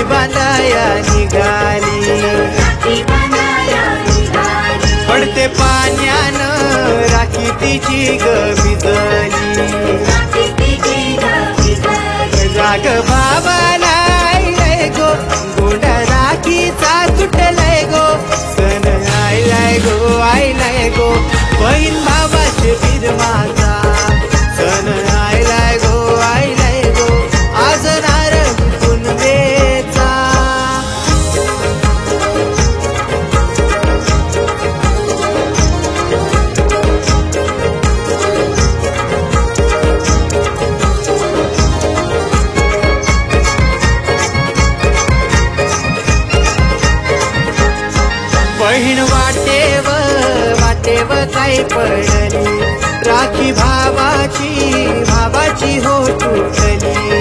बांधाया निघाली पडते पाण्यानं राखी तिची ग भिजली राग बाबाला आयलाय गो गोंड राखीचा तुटलाय गो सण आयलाय गो बहीण भावाचे बीर माझा सण आयलाय गो आज नारळ पुनवेचा बहीण वाटेव काय पडली राखी भावाची हो तुटली